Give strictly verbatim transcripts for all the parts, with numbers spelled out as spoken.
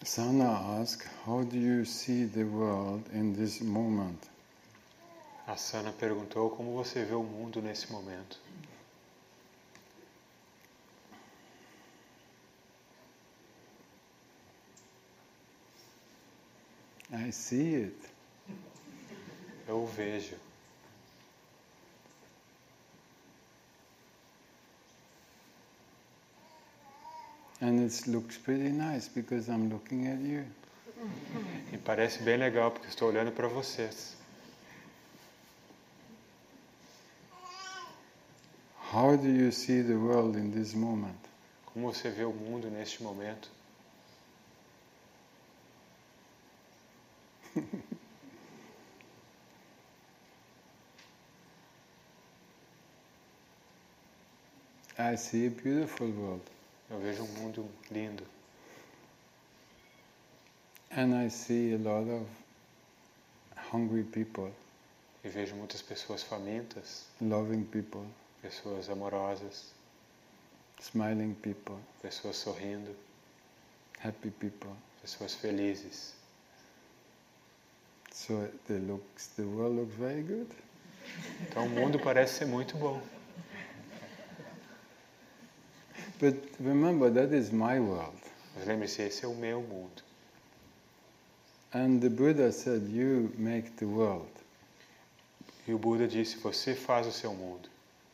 Sana asks, how do you see the world in this moment? A Sana perguntou como você vê o mundo nesse momento. I see it. Eu o vejo. And it looks pretty nice because I'm looking at you. E parece bem legal porque estou olhando para vocês. How do you see the world in this moment? Como você vê o mundo neste momento? I see a beautiful world. Eu vejo um mundo lindo. And I see a lot of hungry people, E vejo muitas pessoas famintas, loving people, pessoas amorosas, smiling people, pessoas sorrindo, happy people. pessoas felizes. So the looks, the world looks very good. Então o mundo parece ser muito bom. But remember, that is my world. Mas lembre-se, esse é o meu mundo. And the Buddha said, you make the world. E o Buda disse, você faz o seu mundo.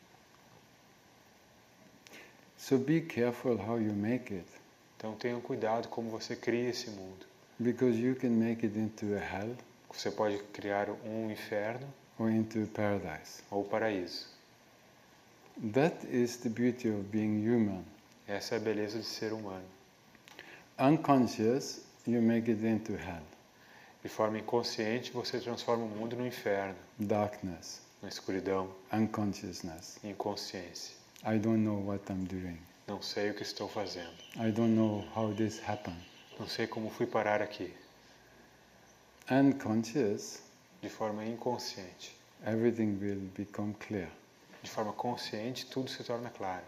So be careful how you make it. Então tenham cuidado como você cria esse mundo. Because you can make it into a hell Você pode criar um inferno or into a paradise. ou paraíso. That is the beauty of being human. Essa é a beleza de ser humano. Unconscious, you make it into hell, De forma inconsciente, você transforma o mundo no inferno, darkness, na escuridão, unconsciousness. inconsciência. I don't know what I'm doing. Não sei o que estou fazendo. I don't know how this happened. Não sei como fui parar aqui. Unconscious, De forma inconsciente. everything will become clear. De forma consciente, tudo se torna claro.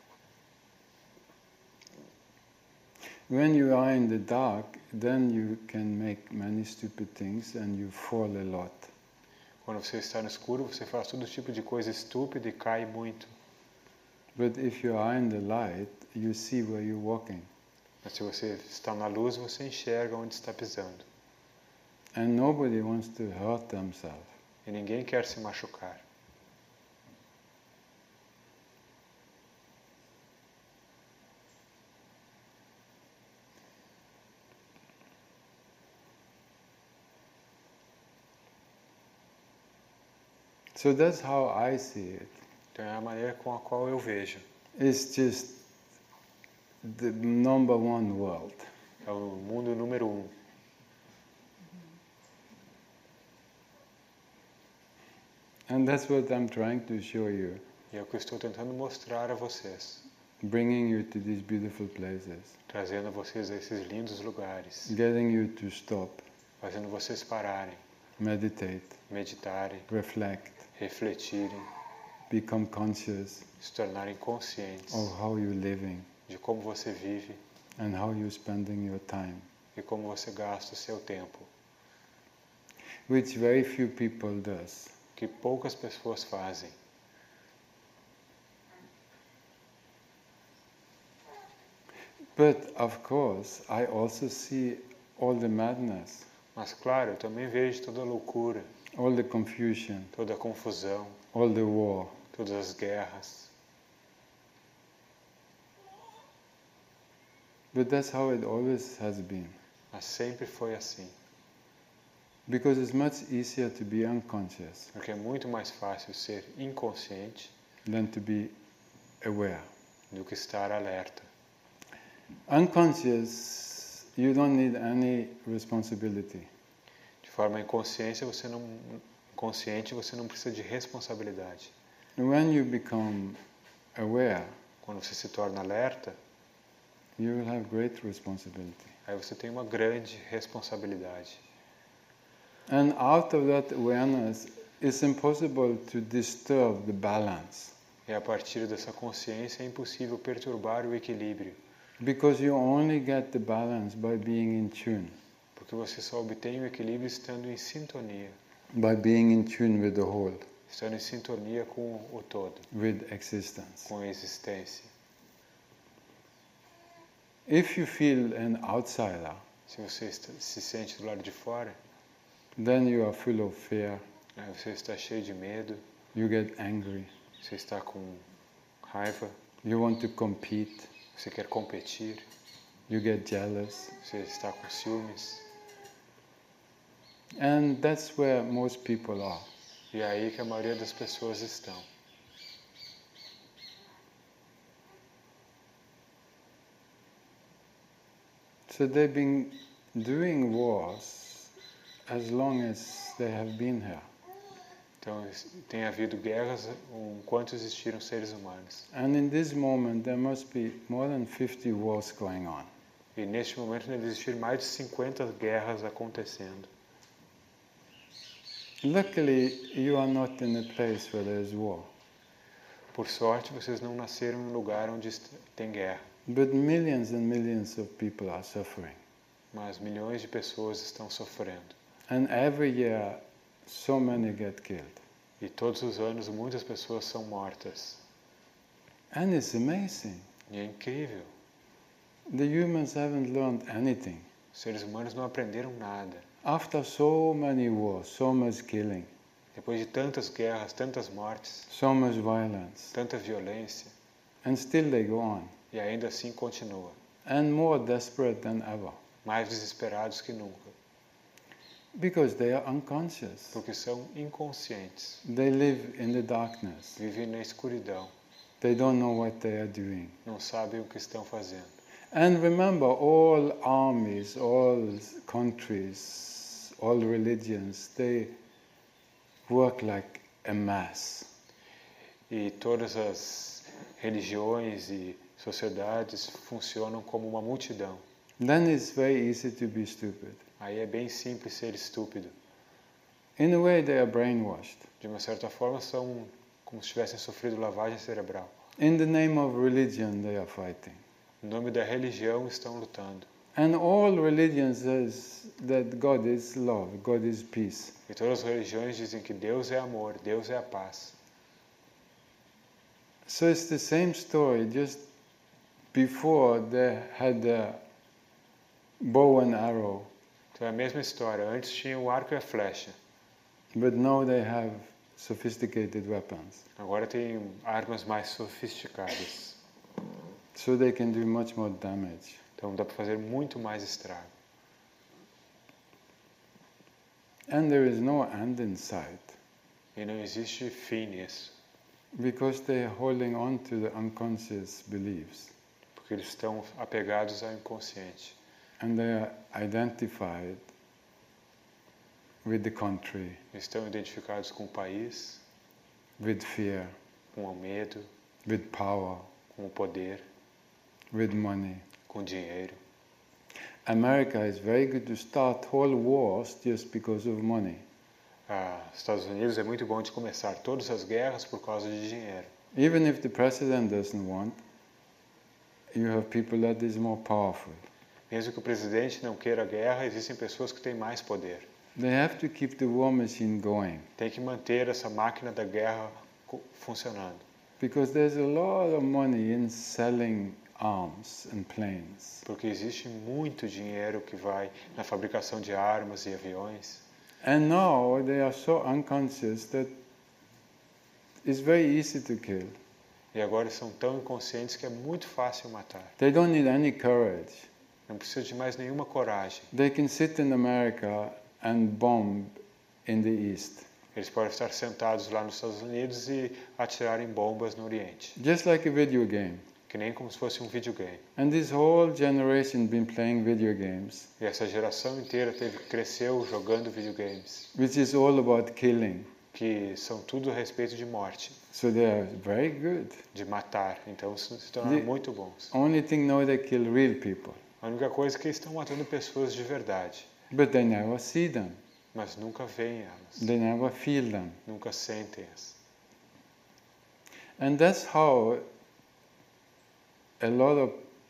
When you are in the dark, then you can make many stupid things and you fall a lot. Quando você está no escuro, você faz todo tipo de coisa estúpida e cai muito. But if you are in the light, you see where you're walking. Mas se você está na luz, você enxerga onde está pisando. And nobody wants to hurt themselves. E ninguém quer se machucar. So that's how I see it. Então é a maneira com a qual eu vejo. It's just the number one world. É o mundo número um. And that's what I'm trying to show you, E é o que eu estou tentando mostrar a vocês. bringing you to these beautiful places, Trazendo vocês a esses lindos lugares. getting you to stop, Fazendo vocês pararem, meditate, meditarem, reflect, refletirem, become conscious se tornarem conscientes of how you're living de como você vive and how you're spending your time, e como você gasta o seu tempo. which very few people does. Que poucas pessoas fazem. But of course, I also see all the madness, Mas claro, eu também vejo toda a loucura, all the confusion, toda a confusão, all the war. todas as guerras. But that's how it always has been. Mas sempre foi assim. Because it's much easier to be unconscious Porque é muito mais fácil ser inconsciente than to be aware. do que estar alerta. Unconscious, you don't need any responsibility. De forma inconsciente, você não consciente, você não precisa de responsabilidade. When you become aware, Quando você se torna alerta, you will have great responsibility. aí você tem uma grande responsabilidade. And out of that awareness, it's impossible to disturb the balance. E a partir dessa consciência é impossível perturbar o equilíbrio. Because you only get the balance by being in tune, Porque você só obtém o equilíbrio estando em sintonia, by being in tune with the whole, estando em sintonia com o todo, with existence. com a existência. If you feel an outsider, Se você está, se sente do lado de fora, then you are full of fear, né, você está cheio de medo, you get angry, você está com raiva, you want to compete, você quer competir, you get jealous. você está com ciúmes. And that's where most people are. E é aí que a maioria das pessoas estão. So they've been doing wars as long as they have been here. Então, tem havido guerras enquanto existiram seres humanos. And in this moment there must be more than fifty wars going on. E neste momento deve existir mais de cinquenta guerras acontecendo. Luckily, you are not in a place where there is war. Por sorte, vocês não nasceram em um lugar onde tem guerra. But millions and millions of people are suffering. Mas milhões de pessoas estão sofrendo. And every year, so many get killed. E todos os anos, muitas pessoas são mortas. And it's amazing. E é incrível. The humans haven't learned anything. Os seres humanos não aprenderam nada. After so many wars, so much killing, Depois de tantas guerras, tantas mortes, so much violence, tanta violência, and still they go on. e ainda assim continua. And more desperate than ever. Mais desesperados que nunca. Because they are unconscious. Porque são inconscientes. They live in the darkness. Vivem na escuridão. They don't know what they are doing. Não sabem o que estão fazendo. And remember, all armies, all countries, all religions, they work like a mass. E todas as religiões e sociedades funcionam como uma multidão. Then it's very easy to be stupid. Aí é bem simples ser estúpido. In a way, they are brainwashed. De uma certa forma, são como se tivessem sofrido lavagem cerebral. In the name of religion, they are fighting. Em nome da religião, estão lutando. And all religions says that God is love, God is peace. E todas as religiões dizem que Deus é amor, Deus é a paz. So it's the same story, just before they had the bow and arrow, Então é a mesma história. Antes tinha o arco e a flecha. but now they have sophisticated weapons. Agora tem armas mais sofisticadas. So they can do much more damage. Então dá para fazer muito mais estrago. And there is no end in sight, E não existe fim nisso. because they are holding on to the unconscious beliefs. Porque eles estão apegados ao inconsciente. And they are identified with the country, Estão identificados com o país, with fear, com o medo, with power, com o poder, with money. com o dinheiro. America is very good to start whole wars just because of money. Ah, Estados Unidos é muito bom de começar todas as guerras por causa de dinheiro. Even if the president doesn't want, you have people that is more powerful. Mesmo que o presidente não queira a guerra, existem pessoas que têm mais poder. They have to keep the war machine going, Tem que manter essa máquina da guerra co- funcionando. because there's a lot of money in selling arms and planes. Porque existe muito dinheiro que vai na fabricação de armas e aviões. And now they are so unconscious that it's very easy to kill. E agora são tão inconscientes que é muito fácil matar. They don't need any courage. Não precisa de mais nenhuma coragem. They can sit in America and bomb in the East, Eles podem estar sentados lá nos Estados Unidos e atirarem bombas no Oriente. just like a video game. Que nem como se fosse um videogame. And this whole generation been playing video games, E essa geração inteira teve, cresceu jogando videogames. which is all about killing. Que são tudo a respeito de morte. So they are very good. De matar. Então se tornaram The- muito bons. Only thing now they kill real people, A única coisa é que eles estão matando pessoas de verdade. but they never see them. Mas nunca veem elas. They never feel them. Nunca sentem-as. And that's how a lot of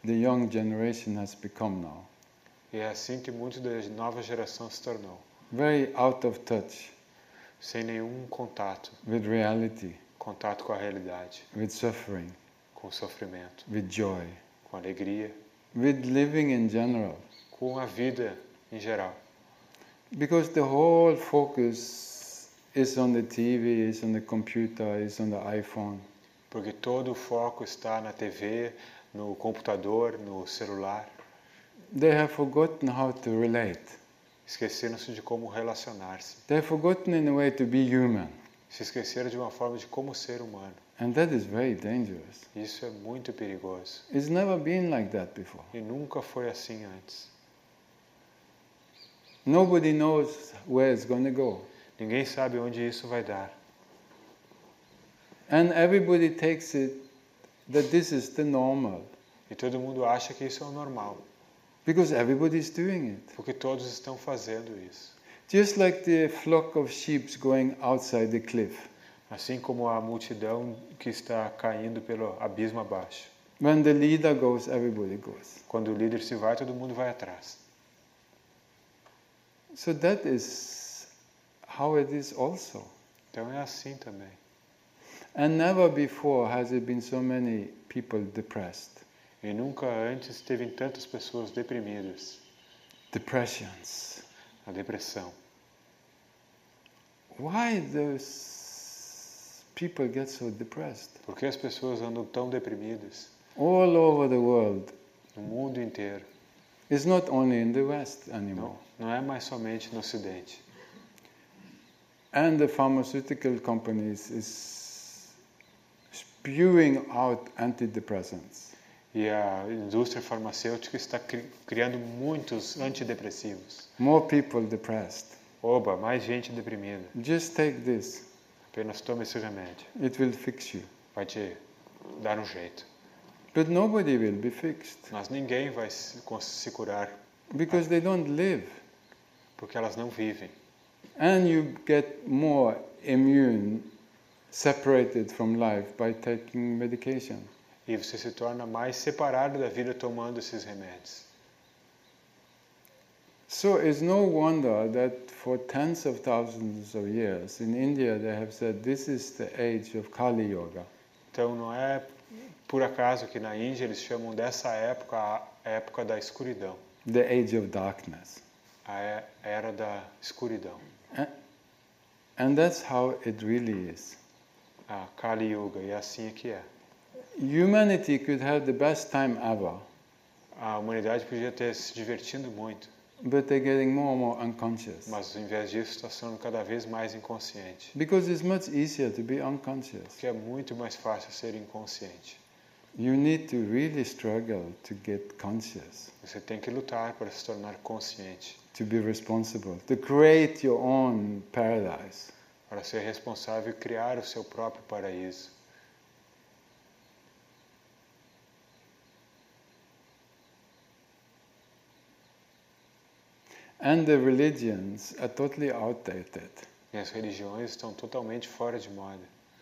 the young generation has become now. E é assim que muito da nova geração se tornou. Very out of touch Sem nenhum contato, with reality, contato com a realidade, with suffering, com o sofrimento, with joy, com a alegria, with living in general. com a vida em geral. Because the whole focus is on the T V, is on the computer, is on the iPhone. Porque todo o foco está na T V, no computador, no celular. They have forgotten how to relate. Esqueceram-se de como relacionar-se. They have forgotten in a way to be human. Se esqueceram de uma forma de como ser humano. And that is very dangerous. Isso é muito perigoso. It's never been like that before. E nunca foi assim antes. Nobody knows where it's going to go. Ninguém sabe onde isso vai dar. And everybody takes it that this is the normal. E todo mundo acha que isso é o normal. Because everybody is doing it. Porque todos estão fazendo isso. Just like the flock of sheep going outside the cliff. Assim como a multidão que está caindo pelo abismo abaixo. When the leader goes, everybody goes. Quando o líder se vai, todo mundo vai atrás. So that is how it is also. Então é assim também. And never before has there been so many people depressed. E nunca antes teve tantas pessoas deprimidas. Depressions. A depressão. Why those people get so depressed? Por que as pessoas andam tão deprimidas? All over the world. No mundo inteiro. It's not only in the West anymore. Não, não é mais somente no Ocidente. And the pharmaceutical companies is spewing out antidepressants. E a indústria farmacêutica está cri criando muitos antidepressivos. More people depressed. Oba, mais gente deprimida. Just take this. Apenas tome esse remédio. It will fix you. Vai te dar um jeito. But nobody will be fixed. Mas ninguém vai se, se curar. Because they don't live. Porque elas não vivem. And you get more immune, separated from life by taking medication. E você se torna mais separado da vida tomando esses remédios. So it's no wonder that for tens of thousands of years in India they have said this is the age of Kali Yoga. Então não é por acaso que na Índia eles chamam dessa época a época da escuridão. The age of darkness. A era da escuridão. And that's how it really is. A Kali Yuga, e assim é que é. Humanity could have the best time ever. A humanidade podia ter se divertindo muito. But they're getting more and more unconscious. Mas ao invés disso está sendo cada vez mais inconsciente. Because it's much easier to be unconscious. Porque é muito mais fácil ser inconsciente. You need to really struggle to get conscious. Você tem que lutar para se tornar consciente. To be responsible, to create your own paradise. Para ser responsável e criar o seu próprio paraíso. And the religions are totally outdated. E as religiões estão totalmente fora de moda.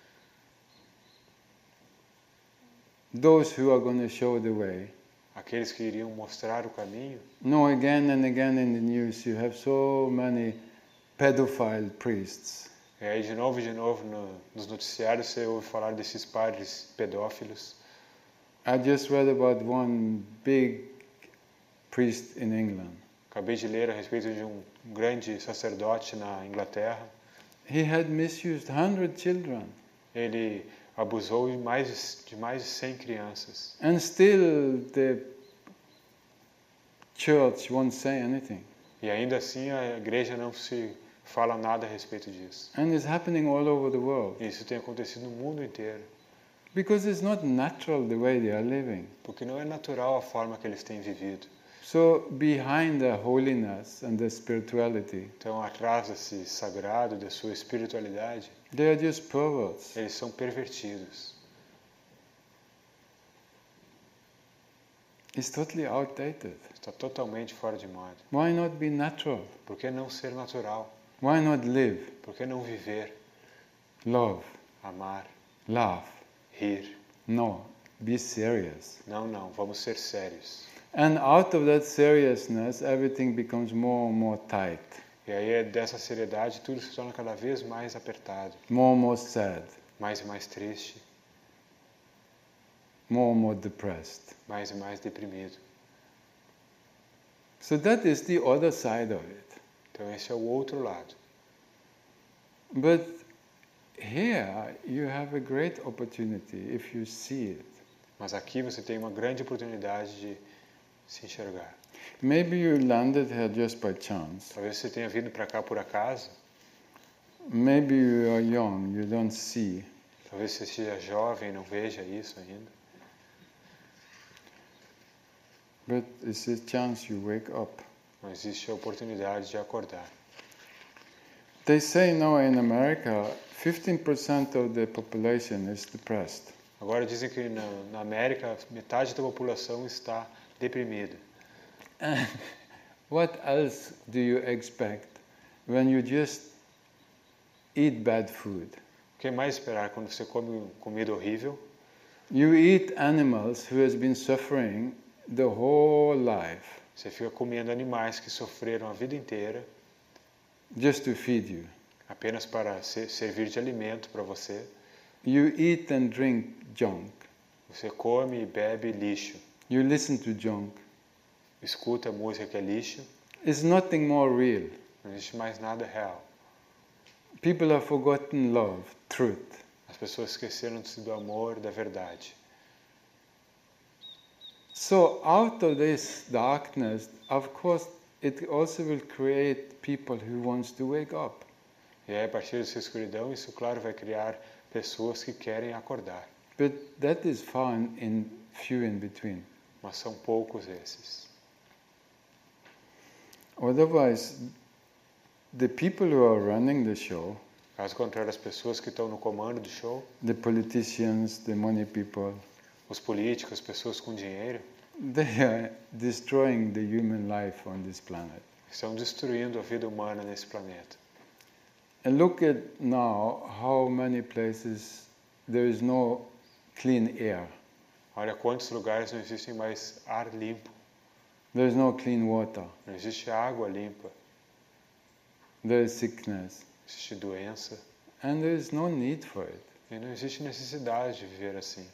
Those who are going to show the way. Aqueles que iriam mostrar o caminho. No, again and again in the news you have so many pedophile priests. E aí de novo e de novo no, nos noticiários você ouve falar desses padres pedófilos. I just read about one big priest in England. Acabei de ler a respeito de um grande sacerdote na Inglaterra. He had misused one hundred children. Ele abusou de mais de mais de cem crianças. And still the church won't say anything. E ainda assim a igreja não se fala nada a respeito disso. And it's happening all over the world. E isso tem acontecido no mundo inteiro. Because it's not natural the way they are living. Porque não é natural a forma que eles têm vivido. So behind the holiness and the spirituality, então atrás desse sagrado, da sua espiritualidade, they are just perverts. Eles são pervertidos. It's totally outdated. Está totalmente fora de moda. Why not be natural? Por que não ser natural? Why not live? Por que não viver? Love. Amar. Laugh. Rir. No. be serious. Não, não, vamos ser sérios. And out of that seriousness, everything becomes more and more tight, E aí, dessa seriedade, tudo se torna cada vez mais apertado, more and more sad, mais e mais triste, more and more depressed. mais e mais deprimido. So that is the other side of it. Então, esse é o outro lado. But here you have a great opportunity if you see it. Mas aqui você tem uma grande oportunidade de se enxergar. Maybe you landed here just by chance. Talvez você tenha vindo para cá por acaso. Maybe you are young, you don't see. Talvez você seja jovem e não veja isso ainda. But it's a chance you wake up. Não existe a oportunidade de acordar. They say now in America, fifteen percent of the population is depressed. Agora dizem que na, na América metade da população está deprimida. And what else do you expect when you just eat bad food? O que mais esperar quando você come comida horrível? You eat animals who has been suffering the whole life Você fica comendo animais que sofreram a vida inteira just to feed you. apenas para ser, servir de alimento para você. You eat and drink junk. Você come e bebe lixo. You listen to junk. Escuta música que é lixo. It's nothing more real. Não existe mais nada real. People have forgotten love, truth. As pessoas esqueceram-se do amor, da verdade. So out of this darkness, of course, it also will create people who wants to wake up. E aí, a partir dessa escuridão, isso, claro, vai criar pessoas que querem acordar. But that is found in few in between. Mas são poucos esses. Otherwise, the people who are running the show, Caso contrário, as pessoas que estão no comando do show, the politicians, the money people, os políticos, as pessoas com dinheiro, they are destroying the human life on this planet. estão destruindo a vida humana nesse planeta. And look at now how many places there is no clean air. Olha quantos lugares não existem mais ar limpo, There is no clean water. não existe água limpa, There is sickness. existe doença, And there is no need for it. e não existe necessidade de viver assim.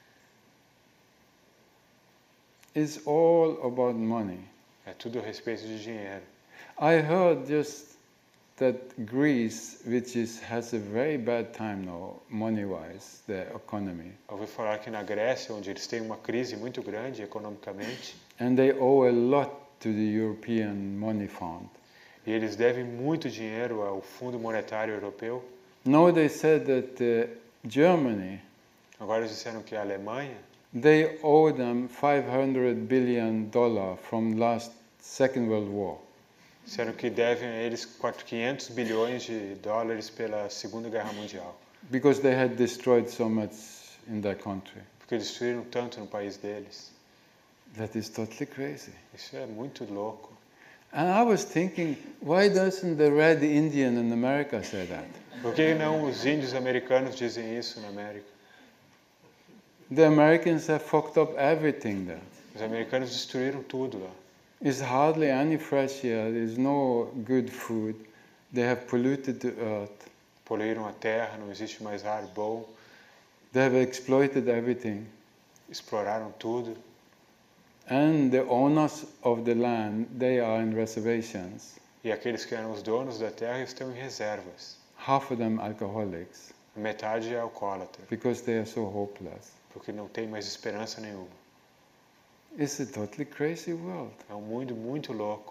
It's all about money. É tudo a respeito de dinheiro. I heard just that Greece, which is, has a very bad time now, money-wise, the economy, Eu ouvi falar que na Grécia, onde eles têm uma crise muito grande economicamente, and they owe a lot to the European Money Fund. e eles devem muito dinheiro ao Fundo Monetário Europeu. Now they said that uh, Germany, Agora eles disseram que a Alemanha, they owe them five hundred billion dollars from last Second World War. disseram que devem a eles quinhentos bilhões de dólares pela Segunda Guerra Mundial, Because they had destroyed so much in their country. porque destruíram tanto no país deles. That is totally crazy. Isso é muito louco. And I was thinking, why doesn't the red Indian in America say that? Por que não os índios americanos dizem isso na América? The Americans have fucked up everything there. Os americanos destruíram tudo lá. There's hardly any fresh air, there's no good food, they have polluted the earth, Poluíram a terra, não existe mais ar bom, they have exploited everything. exploraram tudo. And the owners of the land, they are in reservations. E aqueles que eram os donos da terra estão em reservas. Half of them alcoholics, A metade é alcoólatra, because they are so hopeless. porque não tem mais esperança nenhuma. It's a totally crazy world. É um mundo muito louco.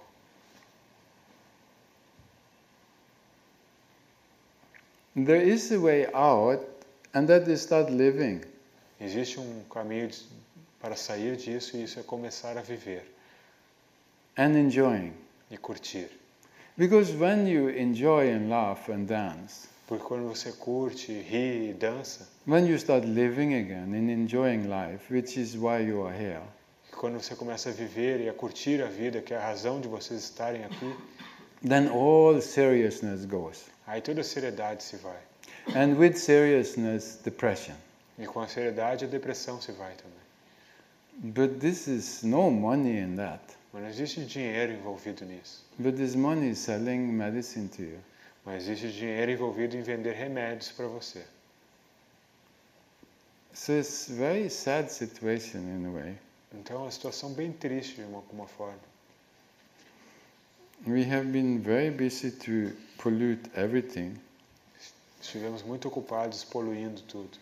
There is a way out, and that is start living. Existe um caminho de, para sair disso, e isso é começar a viver And enjoying. e curtir. Because when you enjoy and laugh and dance, Porque quando você curte, ri e dança, when you start living again and enjoying life, which is why you are here, quando você começa a viver e a curtir a vida, que é a razão de vocês estarem aqui, then all seriousness goes. aí toda a seriedade se vai. And with seriousness, depression. E com a seriedade, a depressão se vai também. But this is no money in that. Mas não existe dinheiro envolvido nisso. But this money is selling medicine to you. Mas existe dinheiro envolvido em vender remédios para você. So it's a very sad situation in a way. Então é uma situação bem triste de uma, alguma forma. We have been very busy to pollute everything. Estivemos muito ocupados poluindo tudo.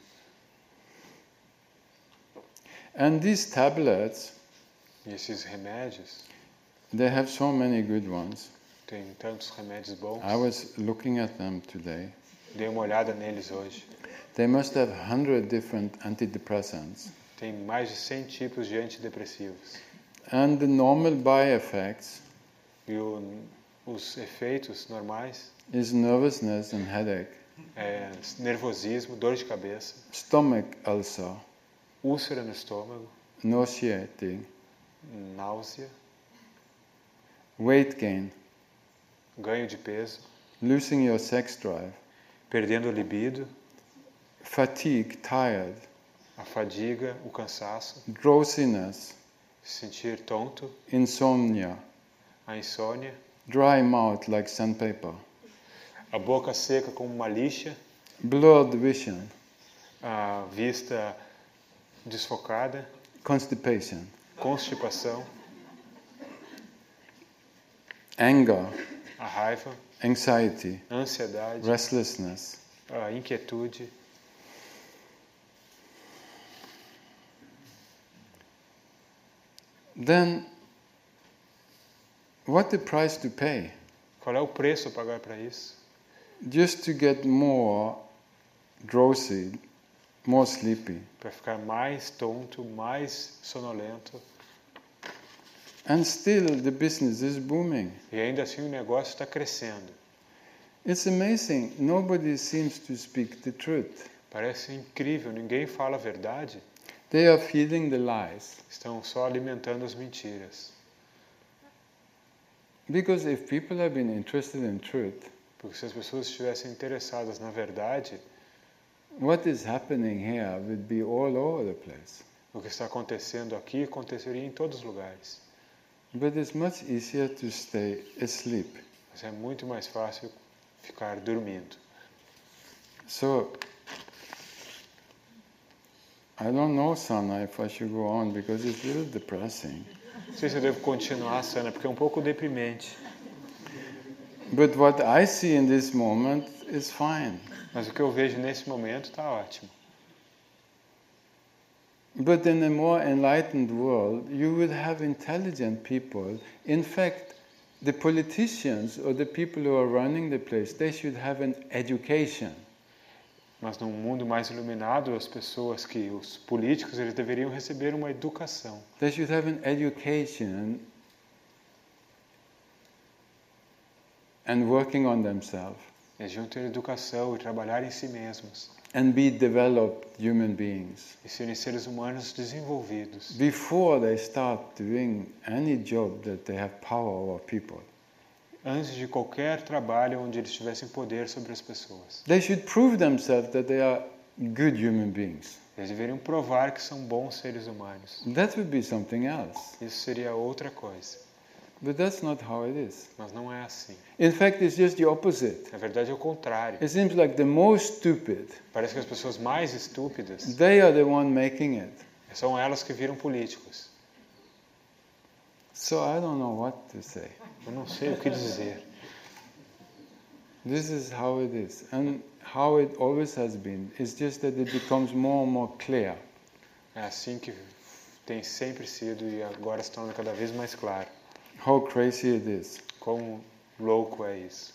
And these tablets, E esses remédios, they have so many good ones. tem tantos remédios bons. I was looking at them today. Dei uma olhada neles hoje. They must have one hundred different antidepressants. Tem mais de cem tipos de antidepressivos. And the normal by-effects E o, os efeitos normais is nervousness and headache, é nervosismo, dor de cabeça, stomach ulcer, úlcera no estômago, nauseating, náusea, weight gain, ganho de peso, losing your sex drive, perdendo o libido, fatigue, tired, a fadiga, o cansaço, drowsiness, se sentir tonto, insomnia, a insônia, dry mouth like sandpaper, a boca seca como uma lixa, blurred vision, a vista desfocada, constipation, constipação, anger, a raiva, anxiety, a ansiedade, restlessness. a inquietude. Then, what the price to pay? Qual é o preço a pagar para isso? Just to get more drowsy, more sleepy. Para ficar mais tonto, mais sonolento. And still the business is booming. E ainda assim o negócio está crescendo. It's amazing. Nobody seems to speak the truth. Parece incrível, ninguém fala a verdade. They are feeding the lies. Estão só alimentando as mentiras. Because if people have been interested in truth, Porque se as pessoas estivessem interessadas na verdade, what is happening here would be all over the place. o que está acontecendo aqui aconteceria em todos os lugares. But it's much easier to stay asleep. Mas é muito mais fácil ficar dormindo. So, I don't know, Sana, if I should go on because it's really depressing. Não sei se eu devo continuar, Sana, porque é um pouco deprimente. But what I see in this moment is fine. Mas o que eu vejo nesse momento está ótimo. But in a more enlightened world, you would have intelligent people. In fact, the politicians or the people who are running the place, they should have an education. Mas num mundo mais iluminado, as pessoas que os políticos eles deveriam receber uma educação. They should have an education and working on themselves Eles deviam ter educação e trabalhar em si mesmos. and be developed human beings E serem seres humanos desenvolvidos. before they start doing any job that they have power over people. Antes de qualquer trabalho onde eles tivessem poder sobre as pessoas. They should prove themselves that they are good human beings. Eles deveriam provar que são bons seres humanos. That would be something else. Isso seria outra coisa. But that's not how it is. Mas não é assim. In fact, it's just the opposite. Na verdade é o contrário. It seems like the most stupid, Parece que as pessoas mais estúpidas they are the one making it. são elas que viram políticos. So I don't know what to say. Eu não sei o que dizer. This is how it is. And how it always has been. It's just that it becomes more and more clear. É assim que tem sempre sido e agora se torna cada vez mais claro. How crazy it is. Quão louco é isso.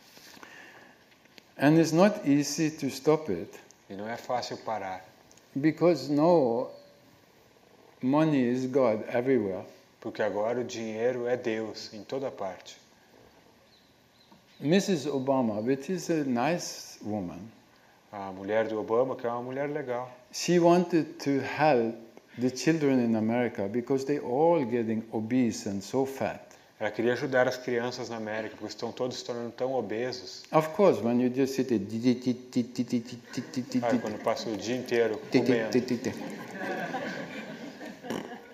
And it's not easy to stop it. E não é fácil parar. Because no, money is God everywhere. Porque agora o dinheiro é Deus em toda parte. Missus Obama, which is a nice woman, A mulher do Obama, que é uma mulher legal, she wanted to help the children in America because they're all getting obese and so fat. ela queria ajudar as crianças na América, porque estão todos se tornando tão obesos. Of course, when you just sit there, Sabe, quando passa o dia inteiro comendo.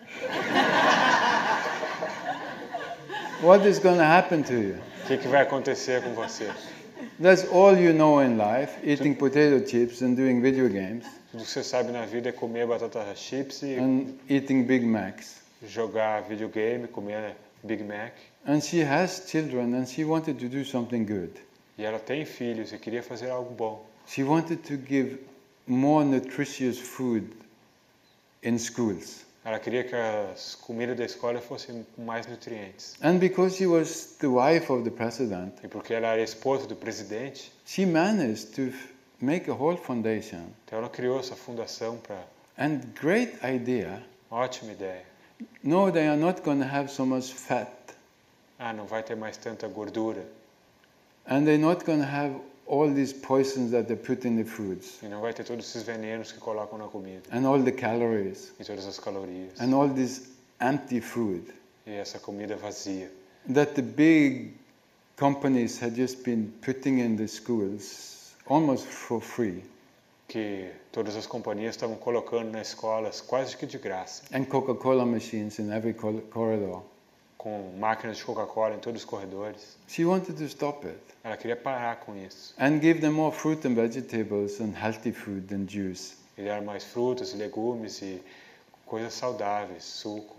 What is going to happen to you? O que, que vai acontecer com você? That's all you know in life, eating potato chips and doing video games Tudo que você sabe na vida é comer batata chips e and eating Big Macs. jogar videogame, comer Big Mac. And she has children and she wanted to do something good. E ela tem filhos e queria fazer algo bom. She wanted to give more nutritious food in schools. Ela queria que as comidas da escola fossem com mais nutrientes. And because she was the wife of the president, E porque ela era esposa do presidente, she managed to f- make a whole foundation. então ela criou essa fundação para... And great idea. Ótima ideia. No, they are not going to have so much fat. Ah, não vai ter mais tanta gordura. And they're not going to have all these poisons that they put in the foods. E não vai ter todos esses venenos que colocam na comida. And all the calories. E todas as calorias. And all this empty food. E essa comida vazia. That the big companies had just been putting in the schools almost for free. Que todas as companhias estavam colocando nas escolas quase que de graça. And Coca-Cola machines in every col- corridor. Com máquinas de Coca-Cola em todos os corredores. She wanted to stop it. Ela queria parar com isso. And give them more fruit and vegetables and healthy food and juice. E dar mais frutas, legumes e coisas saudáveis, suco.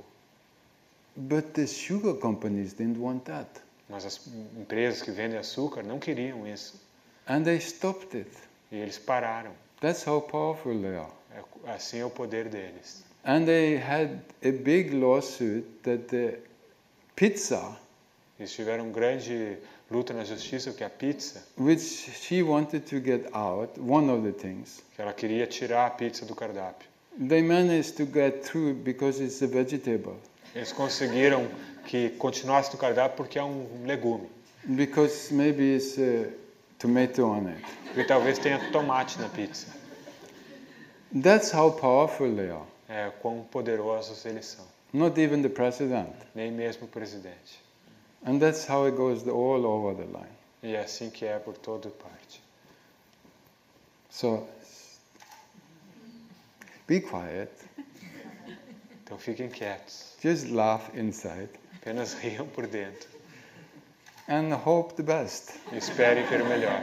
But the sugar companies didn't want that. Mas as empresas que vendem açúcar não queriam isso. And they stopped it. E eles pararam. That's how powerful they are. É- Assim é o poder deles. And they had a big lawsuit that the pizza, Eles tiveram grande luta na justiça porque a pizza, which she wanted to get out, one of the things, que ela queria tirar a pizza do cardápio. they managed to get through because it's a vegetable. Eles conseguiram que continuasse no cardápio porque é um legume. Because maybe it's a tomato on it. Porque talvez tenha tomate na pizza. That's how powerful they are. É quão poderosos eles são. Not even the president. Nem mesmo o presidente. And that's how it goes all over the line. E é assim que é por toda parte. So, be quiet. Então fiquem quietos. Just laugh inside. Apenas riam por dentro. And hope the best. E esperem pelo melhor.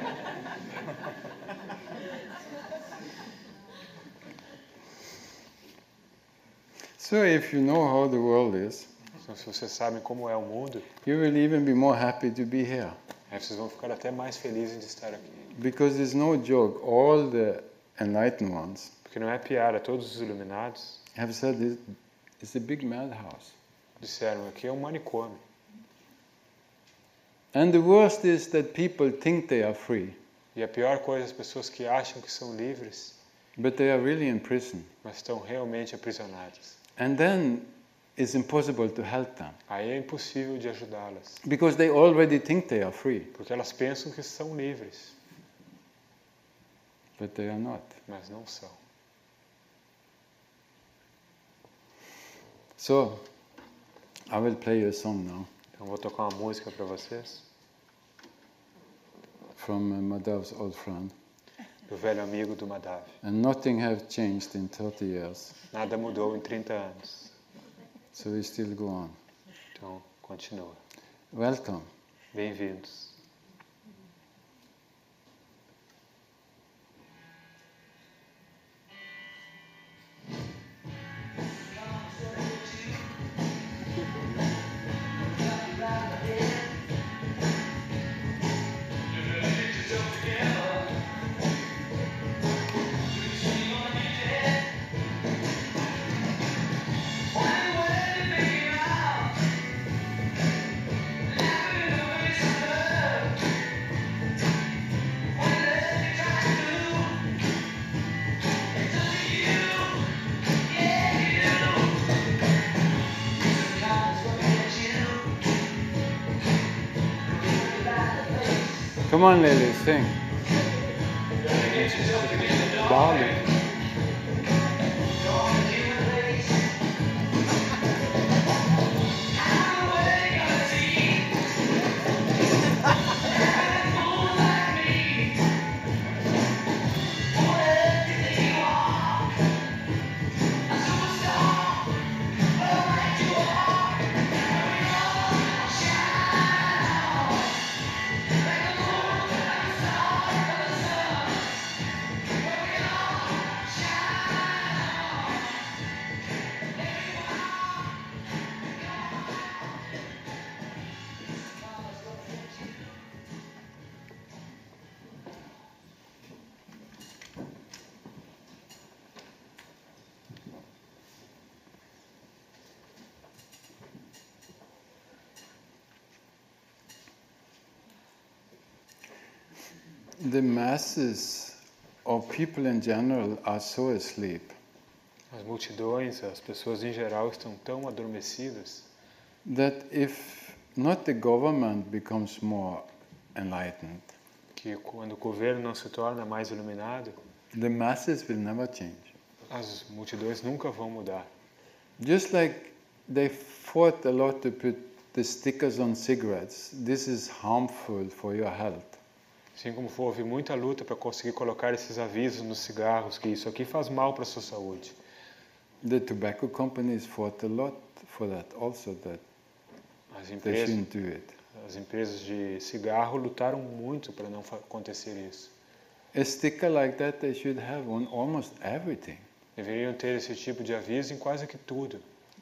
So if you know how the world is, Então, se vocês sabem como é o mundo, you will even be more happy to be here. aí vocês vão ficar até mais felizes de estar aqui. Because it's no joke, all the enlightened ones Porque não é piada, todos os iluminados have said this, it's a big madhouse. disseram aqui é um manicômio. And the worst is that people think they are free, E a pior coisa é as pessoas que acham que são livres, but they are really in prison. mas estão realmente aprisionadas. And then it's impossible to help them Aí é impossível de ajudá-las, because they already think they are free, porque elas pensam que são livres, but they are not. mas não são. So, I will play a song now Então vou tocar uma música para vocês, from uh, Madhav's old friend. do velho amigo do Madhav. And nothing have changed in thirty years, Nada mudou em trinta anos, so we still go on. então continua. Welcome. Bem-vindos. Come on, Lily, sing. Darling. the masses of people in general are so asleep As multidões, as pessoas em geral estão tão adormecidas that if not the government becomes more enlightened, que quando o governo não se torna mais iluminado, the masses will never change. as multidões nunca vão mudar. Just like they fought a lot to put the stickers on cigarettes, this is harmful for your health. Assim como houve muita luta para conseguir colocar esses avisos nos cigarros, que isso aqui faz mal para a sua saúde. The tobacco companies fought a lot for that also, that As they empresas, shouldn't do it. as empresas de cigarro lutaram muito para não fa- acontecer isso. A sticker like that they should have on almost everything. Deveriam ter esse tipo de aviso em quase que tudo.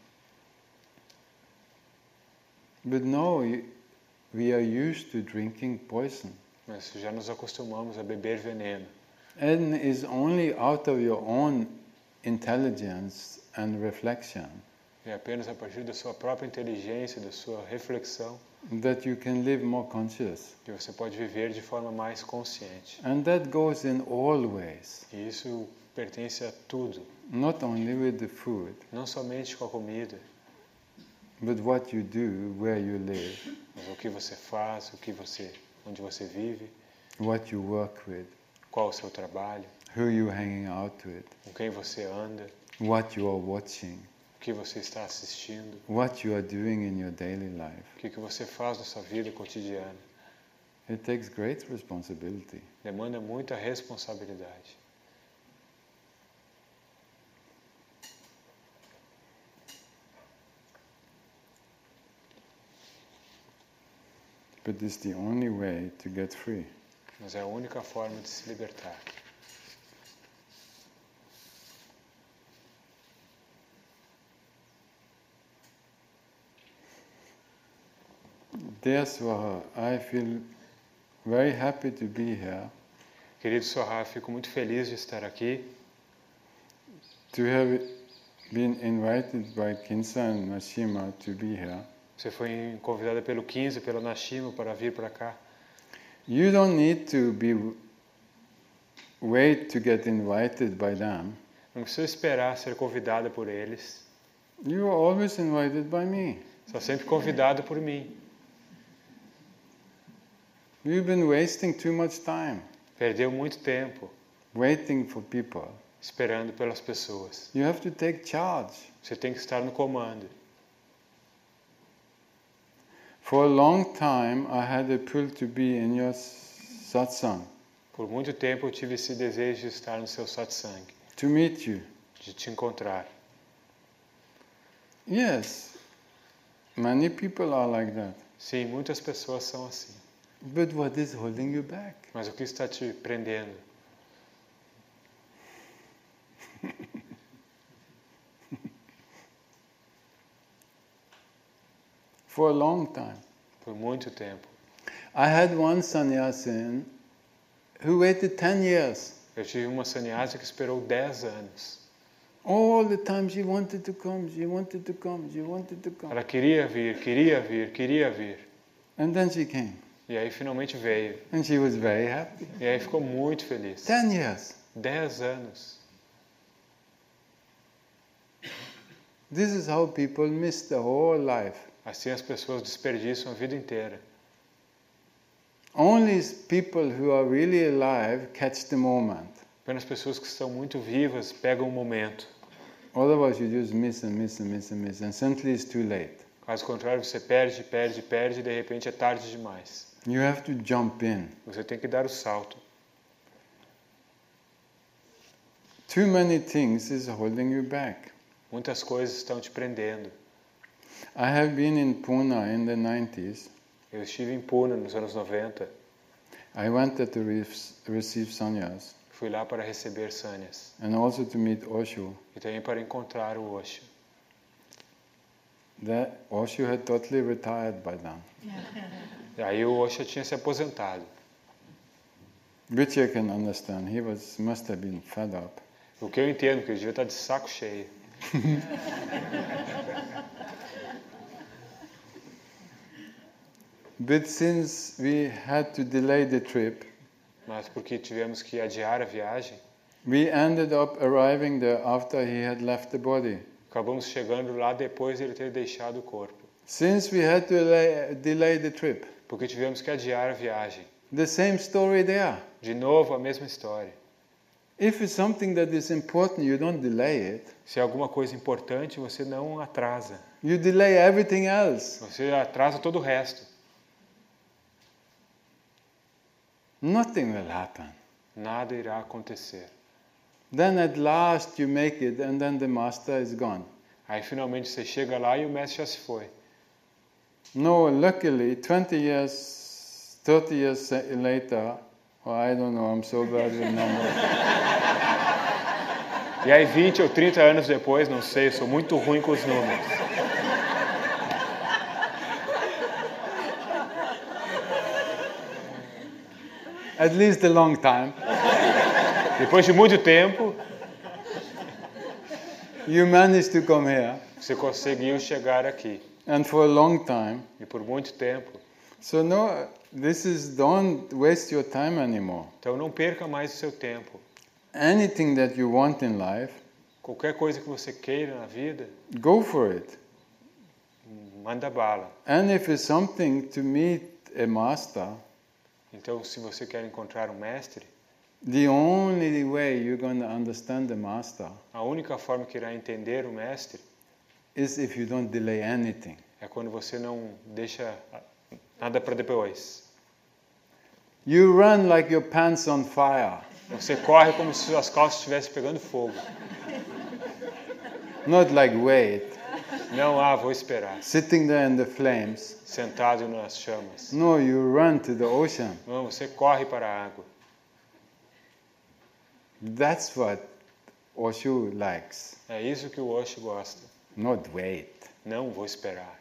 But no, you- we are used to drinking poison. Mas já nos acostumamos a beber veneno. And it's only out of your own intelligence and reflection É apenas a partir da sua própria inteligência, da sua reflexão, that you can live more conscious. que você pode viver de forma mais consciente. And that goes in all ways, E isso pertence a tudo, not only with the food, não somente com a comida, but what you do, where you live, mas o que você faz, o que você, onde você vive, what you work with, qual o seu trabalho, who you hanging out with, com quem você anda, what you are watching, o que você está assistindo, what you are doing in your daily life. o que que você faz na sua vida cotidiana. It takes great responsibility. Demanda muita responsabilidade. But it's the only way to get free. Mas é a única forma de se libertar. Dear Swaha, I feel very happy to be here, Querido Sohar, fico muito feliz de estar aqui, to have been invited by Kinsa and Nashima to be here. Você foi convidada pelo quinze e pelo Nashima para vir para cá. You don't need to be wait to get invited by them. Não precisa esperar ser convidada por eles. You are always invited by me. Está sempre convidado por mim. You've been wasting too much time Perdeu muito tempo waiting for people. esperando pelas pessoas. You have to take charge. Você tem que estar no comando. For a long time, I had a pull to be in your satsang, Por muito tempo eu tive esse desejo de estar no seu satsang, to meet you. de te encontrar. Yes, many people are like that. Sim, muitas pessoas são assim. But what is holding you back? Mas o que está te prendendo? For a long time. Por muito tempo. I had one sannyasin who waited ten years. Eu tive uma sannyasa que esperou dez anos. All the time she wanted to come, she wanted to come, she wanted to come. Ela queria vir, queria vir, queria vir. And then she came. E aí finalmente veio. And she was very happy. E aí ficou muito feliz. Ten years. Dez anos. This is how people miss the whole life. Assim as pessoas desperdiçam a vida inteira. Only people who are really alive catch the moment. Apenas pessoas que estão muito vivas pegam o momento. Otherwise you just miss and miss and miss and miss and suddenly it's too late. Caso contrário, você perde, perde, perde e de repente é tarde demais. You have to jump in. Você tem que dar o salto. Too many things is holding you back. Muitas coisas estão te prendendo. I have been in Pune in the nineties. Eu estive em Pune nos anos noventa. I went there to re- receive sannyas Fui lá para receber sannyas. and also to meet Osho. E também para encontrar o Osho. That Osho had totally retired by then, E aí o Osho tinha se aposentado. which I can understand. He was must have been fed up. O que eu entendo, porque ele devia estar de saco cheio. But since we had to delay the trip, mas porque tivemos que adiar a viagem, we ended up arriving there after he had left the body. acabamos chegando lá depois de ele ter deixado o corpo. Since we had to delay, delay the trip, Porque tivemos que adiar a viagem. the same story there. De novo, a mesma história. If it's something that is important, you don't delay it. Se é alguma coisa importante, você não atrasa. You delay everything else. Você atrasa todo o resto. Nothing will happen. Nada irá acontecer. Then at last you make it, and then the master is gone. Aí finalmente você chega lá e o mestre já se foi. No, luckily, twenty years, thirty years later, or I don't know, I'm so bad with numbers. E aí vinte ou trinta anos depois, não sei, eu sou muito ruim com os números. At least a long time. Depois de muito tempo, You managed to come here, você conseguiu chegar aqui. and for a long time. E por muito tempo. So no, this is, don't waste your time anymore. Então não perca mais o seu tempo. Anything that you want in life, Qualquer coisa que você queira na vida, go for it. manda bala. And if it's something to meet a master, Então, se você quer encontrar um mestre, the only way you're going to understand the master a única forma que irá entender o mestre is if you don't delay anything. é quando você não deixa nada para depois. You run like your pants on fire, Você corre como se suas calças estivessem pegando fogo. not like wait, Não, ah, vou esperar. sitting there in the flames. Sentado nas chamas. No, you run to the ocean. Não, você corre para a água. That's what Osho likes, É isso que o Osho gosta. not wait. Não vou esperar.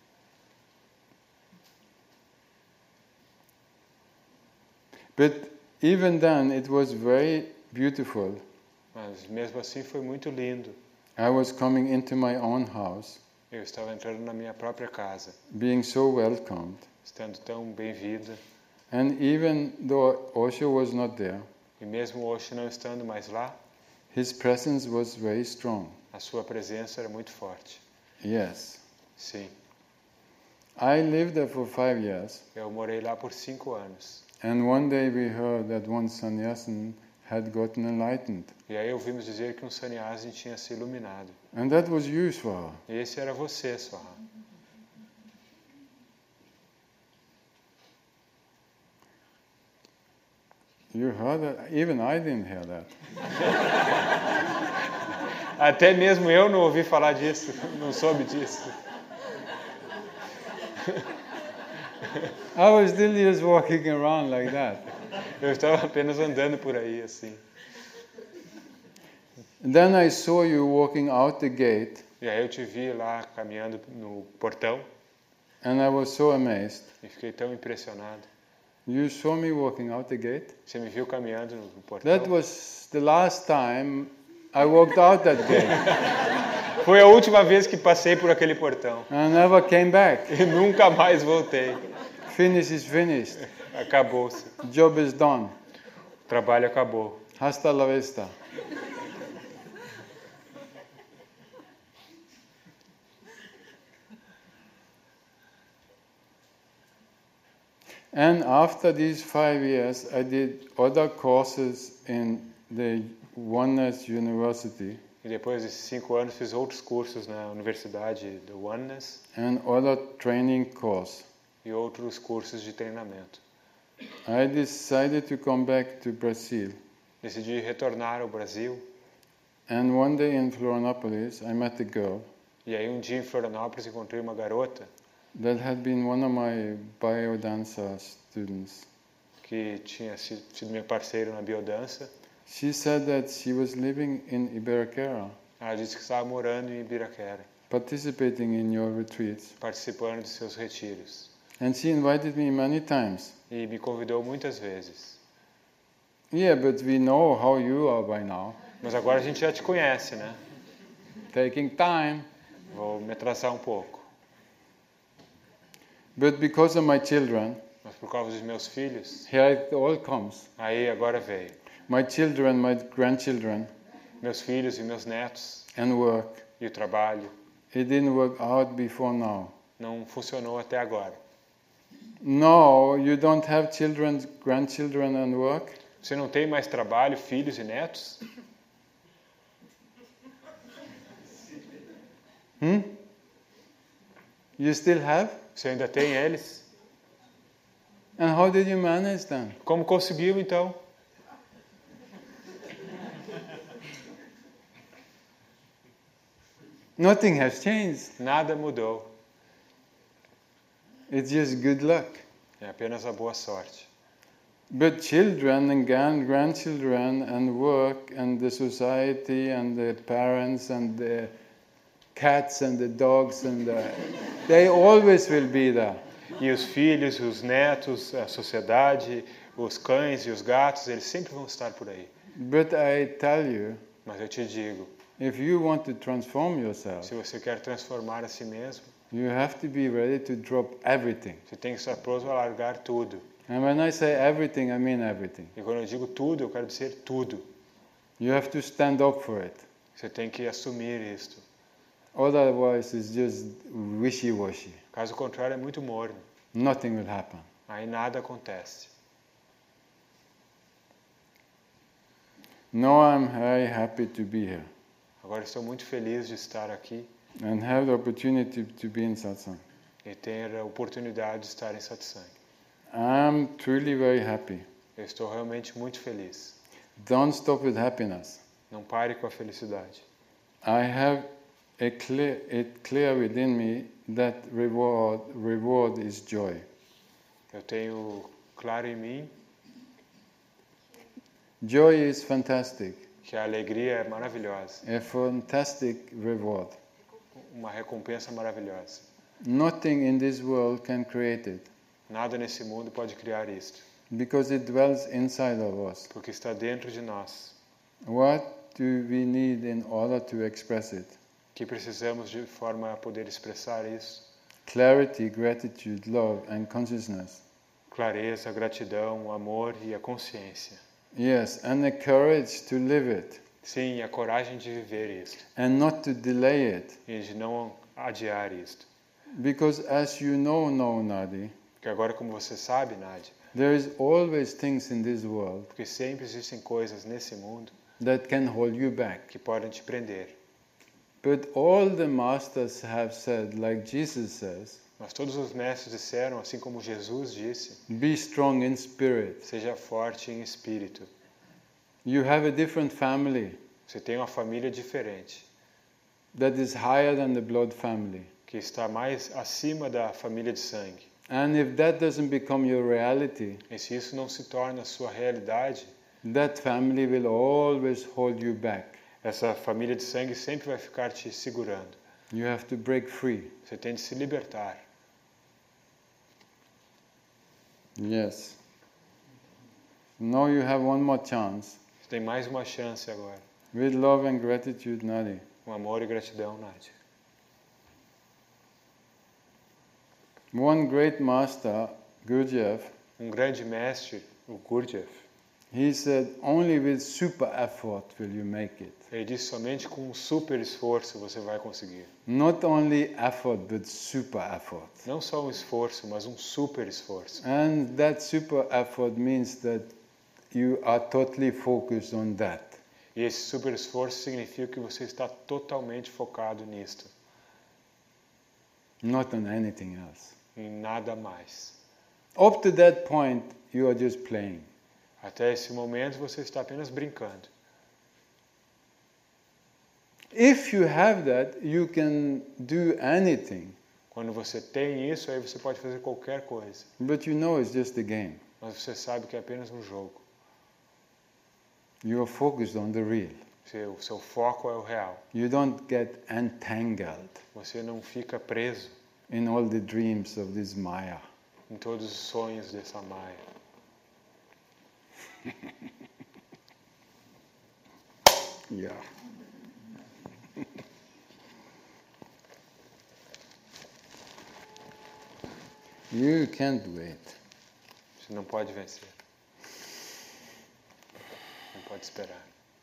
But even then, it was very beautiful. Mas mesmo assim foi muito lindo. I was coming into my own house, Eu estava entrando na minha própria casa, being so welcomed. estando tão bem-vinda. And even though Osho was not there, E mesmo o Osho não estando mais lá, his presence was very strong. a sua presença era muito forte. Yes. Sim, I lived there for five years, eu morei lá por cinco anos. and one day we heard that one sannyasin had gotten enlightened. E aí ouvimos dizer que um sannyasi tinha se iluminado. And that was you, Swaha. E esse era você, Swaha. You heard that? Even I didn't hear that. Até mesmo eu não ouvi falar disso, não soube disso. I was still just walking around like that. Eu estava apenas andando por aí, assim. And then I saw you walking out the gate, E aí eu te vi lá caminhando no portão and I was so amazed. e fiquei tão impressionado. You saw me walking out the gate? Você me viu caminhando no portão? That was the last time I walked out that gate. Foi a última vez que passei por aquele portão. I never came back. E nunca mais voltei. Finish is finished. Acabou-se. Job is done. O trabalho acabou. Hasta la vista. And after these five years, I did other courses in the Oneness University E depois desses cinco anos fiz outros cursos na Universidade do Oneness and other training course. e outros cursos de treinamento. I decided to come back to Brazil. Decidi retornar ao Brasil And one day in Florianopolis, I met a girl e aí um dia em Florianópolis encontrei uma garota that had been one of my biodanza students. que tinha sido, sido minha parceira na biodança. She said that she was living in Ibiraquera, Ela disse que estava morando em Ibiraquera, participating in your retreats. participando de seus retiros. And she invited me many times. E me convidou muitas vezes. Yeah, but we know how you are by now. Mas agora a gente já te conhece, né? Taking time. Vou me atrasar um pouco. But because of my children, Mas por causa dos meus filhos, here it all comes. aí agora veio. My children, my grandchildren, Meus filhos e meus netos and work. e o trabalho It didn't work out before now. não funcionou até agora. No, you don't have children, grandchildren, and work? Você não tem mais trabalho, filhos e netos? Hmm? You still have? Você ainda tem eles? And how did you manage them? Como conseguiu então? Nothing has changed. Nada mudou. It's just good luck. É apenas a boa sorte. But children and grand grandchildren and work and the society and the parents and the cats and the dogs and the, they always will be there. E os filhos, os netos, a sociedade, os cães e os gatos, eles sempre vão estar por aí. But I tell you, Mas eu te digo, if you want to transform yourself, se você quer transformar a si mesmo, you have to be ready to drop everything. você tem que estar pronto a largar tudo. And when I say everything, I mean everything. E quando eu digo tudo, eu quero dizer tudo. You have to stand up for it. Você tem que assumir isto. Otherwise, it's just wishy-washy. Caso contrário, é muito morno. Nothing will happen. Aí nada acontece. Now I'm very happy to be here Agora estou muito feliz de estar aqui and have the opportunity to be in satsang. e ter a oportunidade de estar em satsang. I'm truly very happy. Eu estou realmente muito feliz. Don't stop with happiness. Não pare com a felicidade. I have a clear, it clear within me that reward, reward is joy. Eu tenho claro em mim Joy is fantastic, que a alegria é maravilhosa, a fantastic reward. uma recompensa maravilhosa. Nothing in this world can create it Nada nesse mundo pode criar isto, because it dwells inside of us. porque está dentro de nós. What do we need in order to express it? Que precisamos de forma a poder expressar isso. Clarity, gratitude, love, and consciousness. Clareza, gratidão, amor e a consciência. Yes, and the courage to live it Sim, a coragem de viver isto and not to delay it. e de não adiar isto. Because as you know now, Nadi, Porque agora, como você sabe, Nádia, there is always things in this world porque sempre existem coisas nesse mundo that can hold you back. que podem te prender. But all the masters have said, like Jesus says, Mas todos os mestres disseram, assim como Jesus disse, be strong in spirit. seja forte em espírito. You have a different family Você tem uma família diferente, that is higher than the blood family. que está mais acima da família de sangue. And if that doesn't become your reality, E se isso não se torna a sua realidade, that family will always hold you back. essa família de sangue sempre vai ficar te segurando. You have to break free. Você tem de se libertar. Yes. Now you have one more chance. Você tem mais uma chance agora. With love and gratitude, Nadi. Com amor e gratidão, Nádia. One great master, Gurdjieff, Um grande mestre, o Gurdjieff, he said, only with super effort will you make it. ele disse somente com um super esforço você vai conseguir. Not only effort, but super effort. Não só um esforço, mas um super esforço. And that super effort means that you are totally focused on that. E esse super esforço significa que você está totalmente focado nisto, Not on anything else. em nada mais. Up to that point, you are just playing. Até esse momento você está apenas brincando. If you have that, you can do anything. Quando você tem isso, aí você pode fazer qualquer coisa. But you know it's just a game. Mas você sabe que é apenas um jogo. You are focused on the real. Seu, seu foco é o real. You don't get entangled Você não fica preso in all the dreams of this Maya. em todos os sonhos dessa Maia. Yeah. You can't wait. gente não pode vencer. Não pode esperar.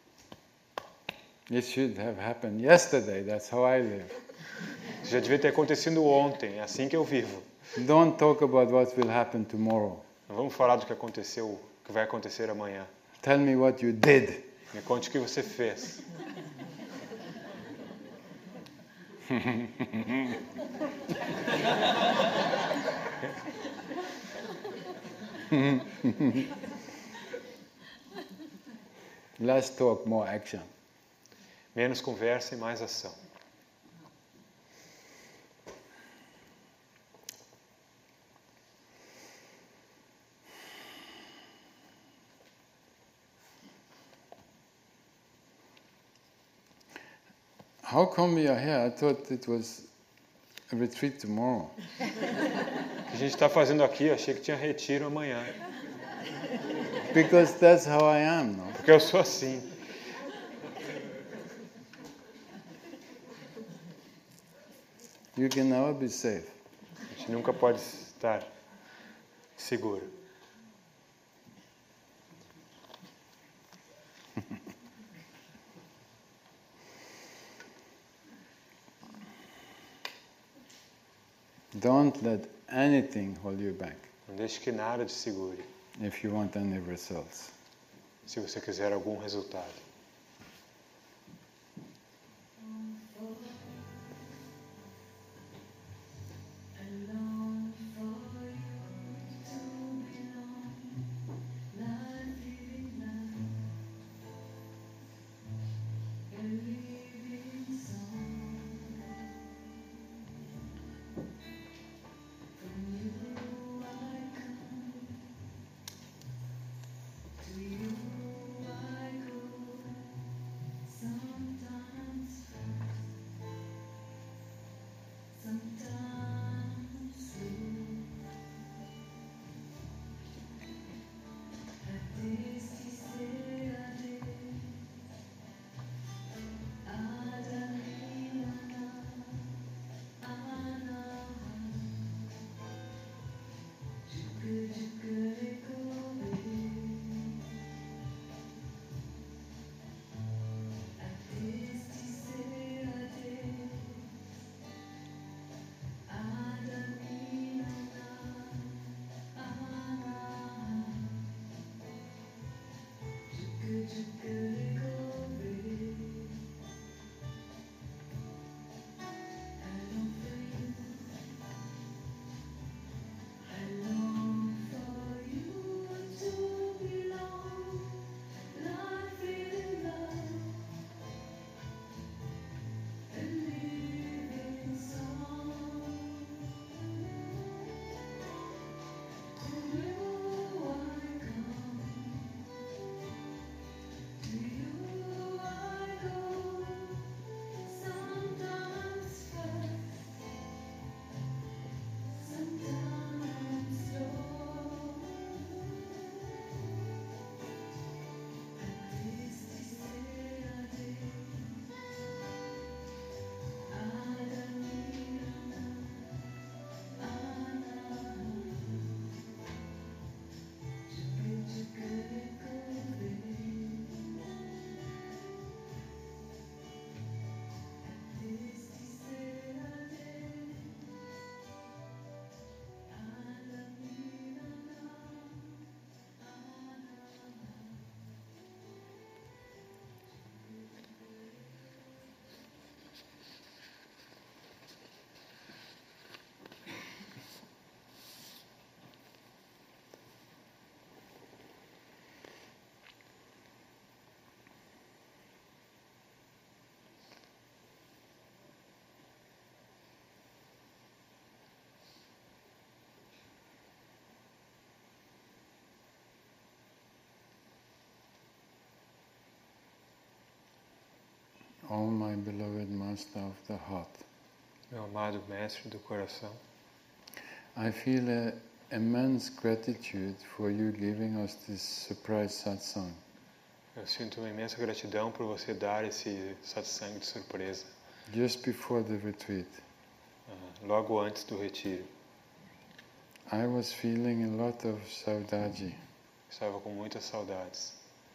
It should have happened yesterday. That's how I live. Já devia ter acontecido ontem, é assim que eu vivo. Don't talk about what will happen tomorrow. Não vamos falar do que aconteceu, o que vai acontecer amanhã. Tell me what you did. Me conte o que você fez. Less talk, more action. Menos conversa e mais ação. How come we are here? I thought it was a retreat tomorrow. O que a gente está fazendo aqui? Eu achei que tinha retiro amanhã. Because that's how I am, no? Porque eu sou assim. You can never be safe. A gente nunca pode estar seguro. Don't let anything hold you back Não deixe que nada te segure, if you want any results. se você quiser algum resultado. Oh, my beloved Master of the Heart, Meu amado Mestre do Coração, I feel a immense gratitude for you giving us this surprise satsang. eu sinto uma imensa gratidão por você dar esse satsang de surpresa, just before the retreat. uh, logo antes do retiro. I was feeling a lot of saudade. Estava com muitas saudades.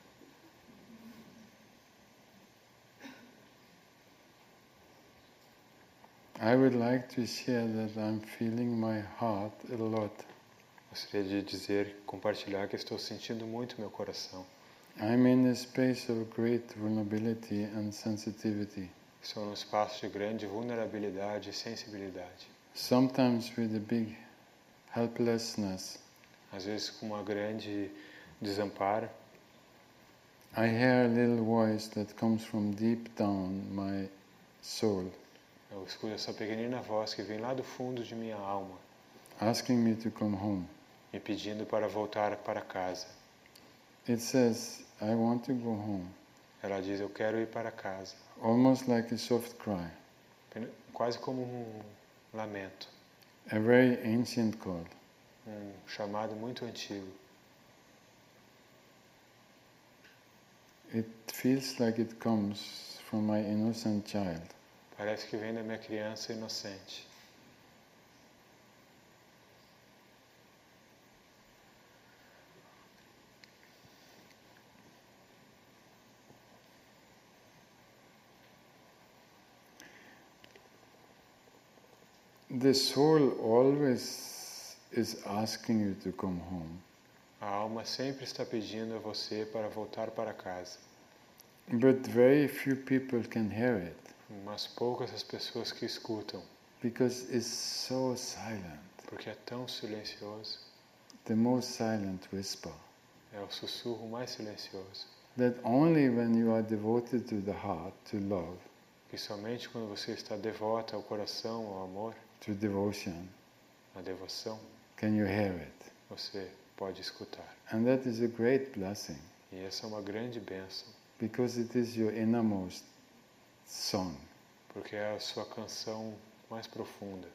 I would like to share that I'm feeling my heart a lot. Gostaria de dizer, compartilhar que estou sentindo muito meu coração. I'm in a space of great vulnerability and sensitivity. Estou num espaço de grande vulnerabilidade e sensibilidade. Sometimes with a big helplessness. Às vezes com uma grande desamparo. I hear a little voice that comes from deep down my soul. Eu escuto essa pequenina voz que vem lá do fundo de minha alma, asking me to come home. me pedindo para voltar para casa. It says, I want to go home. Ela diz, eu quero ir para casa. Almost like a soft cry. Quase como um lamento. A very ancient call. Um chamado muito antigo. It feels like it comes from my innocent child. Parece que vem da minha criança inocente. The soul always is asking you to come home. A alma sempre está pedindo a você para voltar para casa. But very few people can hear it. Mas poucas as pessoas que escutam. Because it's so silent. Porque é tão silencioso. The most silent whisper. É o sussurro mais silencioso. That only when you are devoted to the heart, to love. Que somente quando você está devota ao coração, ao amor, to devotion, à devoção, can you hear it? Você pode escutar. And that is a great blessing. E essa é uma grande bênção. Because it is your innermost song. Porque é a sua canção mais profunda.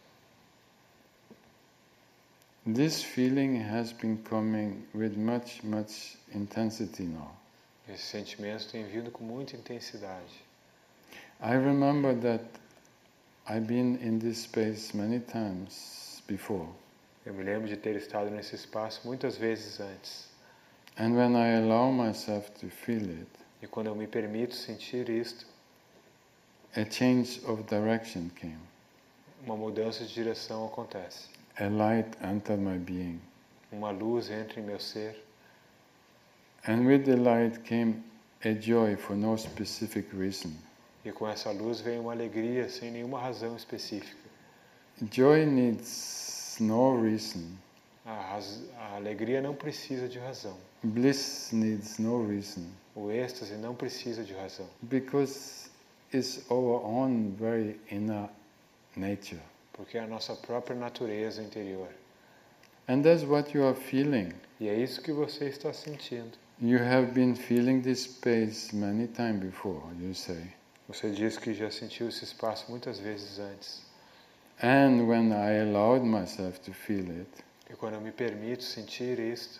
This feeling has been coming with much, much intensity now. Esse sentimento tem vindo com muita intensidade. I remember that I've been in this space many times before. Eu me lembro de ter estado nesse espaço muitas vezes antes. And when I allow myself to feel it, e quando eu me permito sentir isto, a change of direction came. Uma mudança de direção acontece. A light entered my being. Uma luz entra em meu ser. And with the light came a joy for no specific reason. E com essa luz vem uma alegria sem nenhuma razão específica. Joy needs no reason. A, raz... a alegria não precisa de razão. Bliss needs no reason. O êxtase não precisa de razão. Because it's our own very inner nature. Porque é a nossa própria natureza interior. And that's what you are feeling. E é isso que você está sentindo. You have been feeling this space many times before, you say. Você diz que já sentiu esse espaço muitas vezes antes. And when I allowed myself to feel it, e quando eu me permito sentir isto,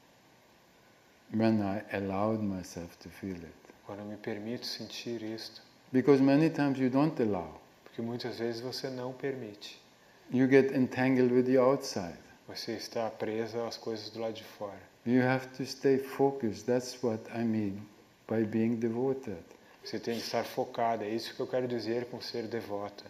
when I allowed myself to feel it, quando eu me permito sentir isto, because many times you don't allow. Porque muitas vezes você não permite. You get entangled with the outside. Você está presa às coisas do lado de fora. You have to stay focused. That's what I mean by being devoted. Você tem que estar focada. É isso que eu quero dizer com ser devota.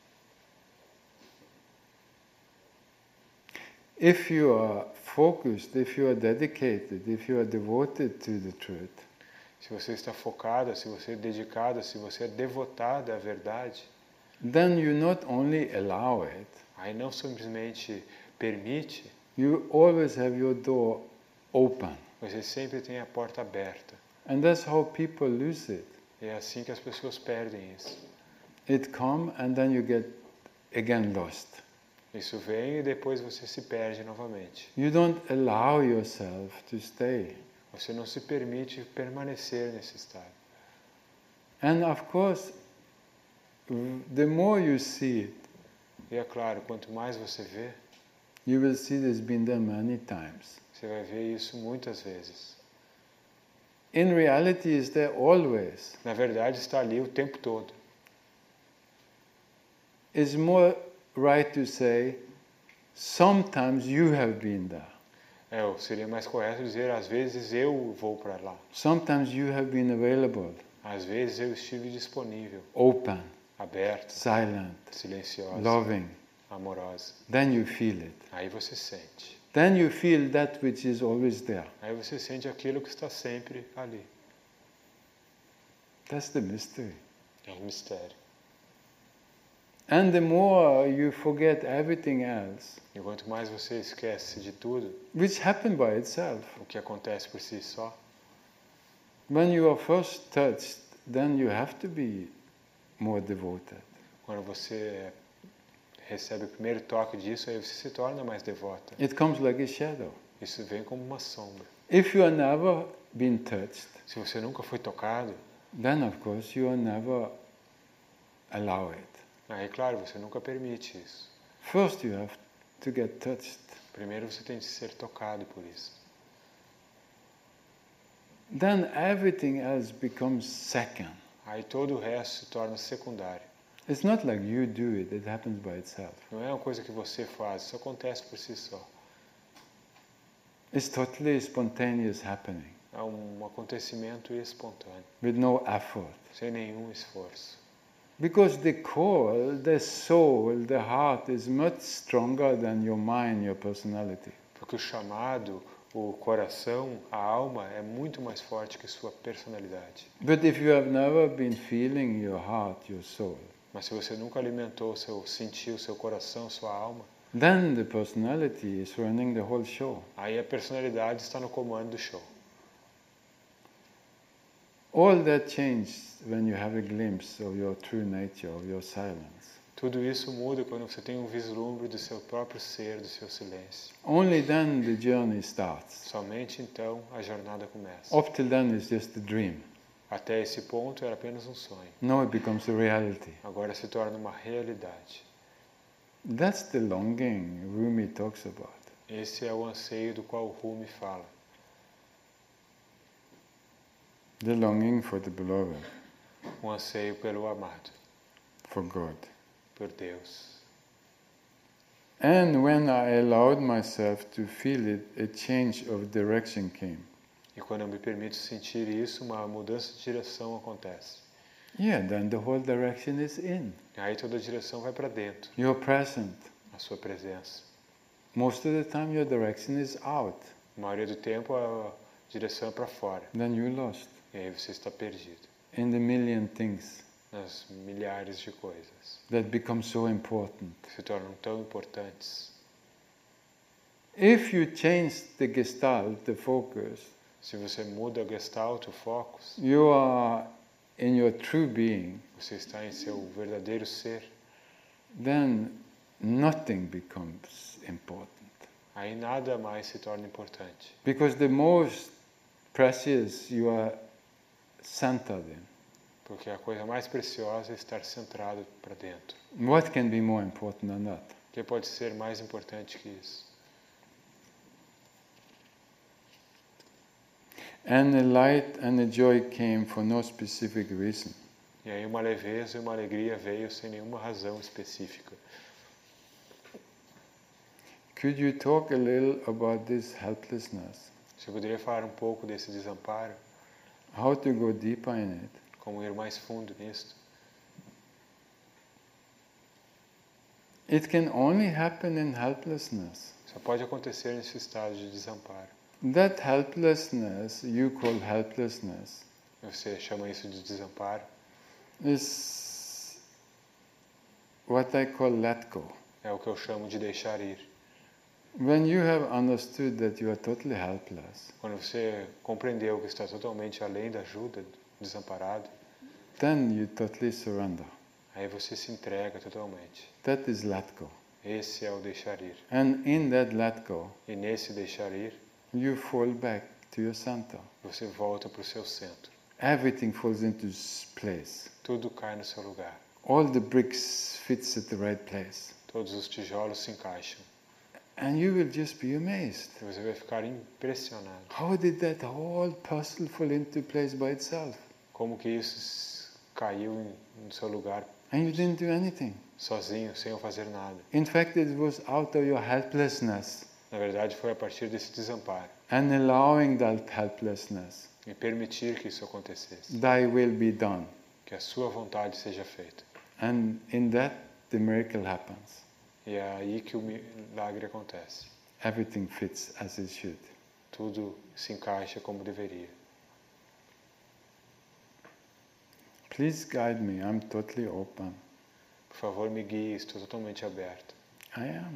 If you are focused, if you are dedicated, if you are devoted to the truth, se você está focada, se você é dedicada, se você é devotada à verdade, then you not only allow it, aí não simplesmente permite, you always have your door open. Você sempre tem a porta aberta. And that's how people lose it. E é assim que as pessoas perdem isso. It come and then you get again lost. Isso vem e depois você se perde novamente. You don't allow yourself to stay. Você não se permite permanecer nesse estado. And of course, the more you see it, e é claro, quanto mais você vê, you will see this been done many times. Você vai ver isso muitas vezes. In reality, is there always. Na verdade, está ali o tempo todo. It's more right to say, Sometimes you have been there. É, seria mais correto dizer, às vezes eu vou para lá. Sometimes you have been available, Às vezes eu estive disponível, open, aberto, silent, silenciosa, loving. amorosa. Then you feel it. Aí você sente. Then you feel that which is always there. Aí você sente aquilo que está sempre ali. That's the mystery. É um mistério. And the more you forget everything else, E quanto mais você esquece de tudo, which happened by itself, o que acontece por si só, when you are first touched, then you have to be more devoted. quando você recebe o primeiro toque disso, aí você se torna mais devota. It comes like a shadow. Isso vem como uma sombra. If you are never been touched, Se você nunca foi tocado, then of course you are never allow it. aí, claro, você nunca permite isso. First you have to get touched. Primeiro você tem que ser tocado por isso. Then everything else becomes second. Aí todo o resto se torna secundário. It's not like you do it, it happens by itself. Não é uma coisa que você faz, isso acontece por si só. It's totally spontaneous happening, É um acontecimento espontâneo, with no effort. sem nenhum esforço. Because the core, the soul, the heart is much stronger than your mind, your personality. Porque o chamado, o coração, a alma é muito mais forte que sua personalidade. But if you have never been feeling your heart, your soul, Mas se você nunca alimentou, seu, sentiu seu coração, sua alma, then the personality is running the whole show. aí a personalidade está no comando do show. All that changes when you have a glimpse of your true nature, of your silence. Tudo isso muda quando você tem um vislumbre do seu próprio ser, do seu silêncio. Only then the journey starts. Somente então a jornada começa. Up till then it's just a dream. Até esse ponto era apenas um sonho. Now it becomes a reality. Agora se torna uma realidade. That's the longing Rumi talks about. Esse é o anseio do qual Rumi fala. The longing for the beloved, Um anseio pelo amado, for God. por Deus. And when I allowed myself to feel it, a change of direction came. E quando eu me permito sentir isso, uma mudança de direção acontece. Yeah, then the whole direction is in. E aí toda a direção vai para dentro, You're present. a sua presença. Most of the time your direction is out. A maioria do tempo a direção é para fora. Then you're lost E aí você está perdido in the million things nas milhares de coisas that become so important. que se tornam tão importantes. If you change the gestalt, the focus, Se você muda a gestalt, o foco, you are in your true being, você está em seu verdadeiro ser, then nothing becomes important. aí nada mais se torna importante. Because the most precious you are centered in. Porque a coisa mais preciosa é estar centrado para dentro. What can be more important than that? O que pode ser mais importante que isso? And a light and a joy came for no specific reason. E aí uma leveza e uma alegria veio sem nenhuma razão específica. Could you talk a little about this helplessness? Você poderia falar um pouco desse desamparo? How to go deeper in it? Como ir mais fundo nisto? It can only happen in helplessness. Só pode acontecer nesse estado de desamparo. That helplessness, you call helplessness, Você chama isso de desamparo? is what I call let go. É o que eu chamo de deixar ir. When you have understood that you are totally helpless, Quando você compreendeu que está totalmente além da ajuda, desamparado, then you totally surrender. aí você se entrega totalmente. That is let go. Esse é o deixar ir. And in that let go, E nesse deixar ir, you fall back to your center. você volta para o seu centro. Everything falls into its place. Tudo cai no seu lugar. All the bricks fits at the right place. Todos os tijolos se encaixam. And you will just be amazed. E você vai ficar impressionado. How did that whole puzzle fall into place by itself? Como que isso caiu no seu lugar And you didn't do anything. sozinho, sem eu fazer nada. In fact, it was out of your helplessness Na verdade, foi a partir desse desamparo and allowing that helplessness, e permitir que isso acontecesse, thy will be done. que a sua vontade seja feita. And in that, the miracle happens. E é aí que o milagre acontece. Everything fits as it should. Tudo se encaixa como deveria. Please guide me. I'm totally open. Por favor, me guie, estou totalmente aberto. I am.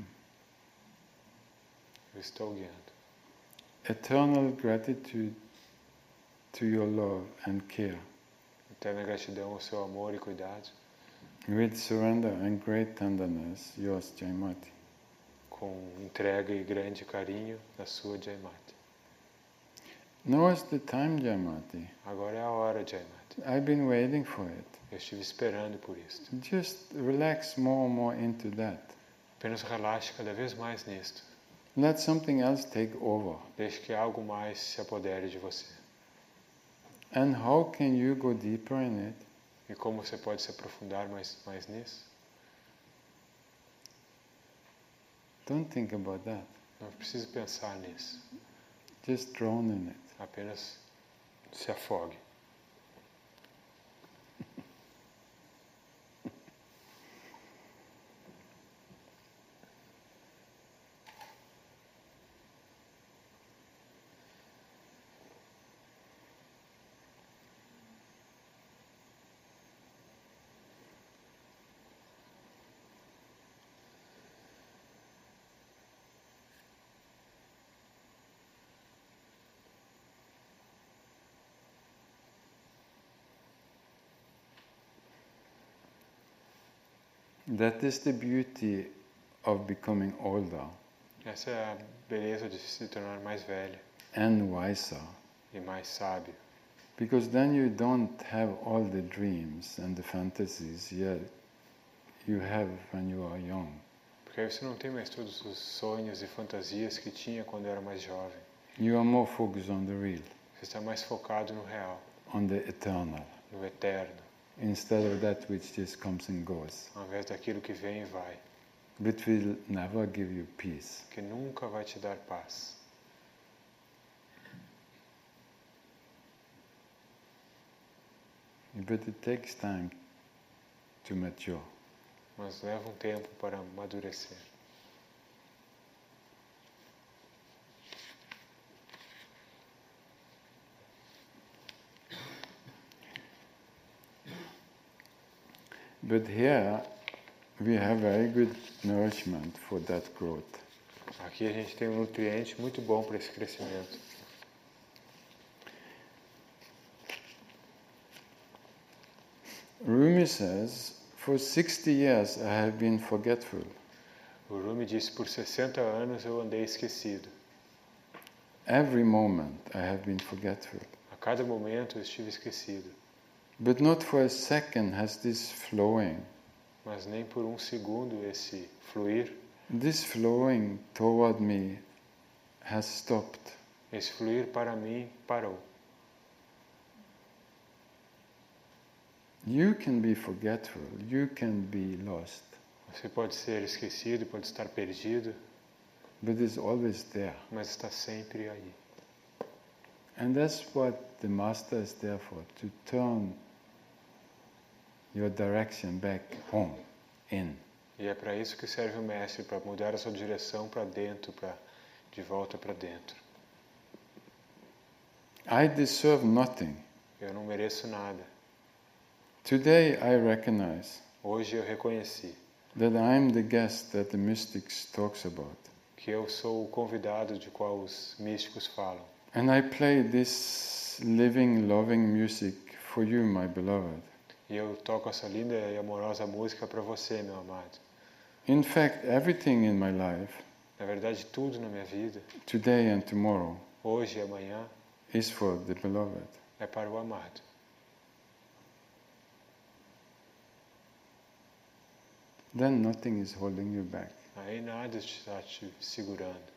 Eu estou guiando. Eternal gratitude to your love and care. Eterna gratidão ao seu amor e cuidado. With surrender and great tenderness, yours, Jaimati. Com entrega e grande carinho, da sua Jaimati. Now is the time, Jaimati. Agora é a hora, Jaimati. I've been waiting for it. Eu estive esperando por isso. Just relax more and more into that. Apenas relaxe cada vez mais nisto. Let something else take over. Deixe que algo mais se apodere de você. And how can you go deeper in it? E como você pode se aprofundar mais, mais nisso? Don't think about that. Não precisa pensar nisso. Just drown in it. Apenas se afogue. That is the beauty of becoming older Essa é a beleza de se tornar mais velho and wiser. e mais sábio. Because then you don't have all the dreams and the fantasies yet you have when you are young. Porque aí você não tem mais todos os sonhos e fantasias que tinha quando era mais jovem. You are more focused on the real, Você está mais focado no real, on the eternal, no eterno, instead of that which just comes and goes, ao invés daquilo que vem e vai, which will never give you peace. que nunca vai te dar paz. But it takes time to mature. Mas leva um tempo para amadurecer. But here we have very good nourishment for that growth. Aqui a gente tem um nutriente muito bom para esse crescimento. Rumi says, for sixty years I have been forgetful. O Rumi disse, por sessenta anos eu andei esquecido. Every moment I have been forgetful. A cada momento eu estive esquecido. But not for a second has this flowing. Mas nem por um segundo esse fluir, This flowing toward me has stopped. esse fluir para mim parou. You can be forgetful, you can be lost, Você pode ser esquecido, pode estar perdido, but it's always there. mas está sempre aí. And that's what the Master is there for, to turn your direction back home, in. E é para isso que serve o Mestre, para mudar a sua direção para dentro, para de volta para dentro. I deserve nothing. Eu não mereço nada. Today I recognize Hoje eu reconheci that I'm the guest that the mystics talks about. que eu sou o convidado de qual os místicos falam. And I play this living, loving music for you, my beloved. E eu toco essa linda e amorosa música para você, meu amado. In fact, everything in my life, Na verdade, tudo na minha vida, today and tomorrow, hoje e amanhã, is for the beloved. é para o amado. Then nothing is holding you back. Aí nada está te segurando.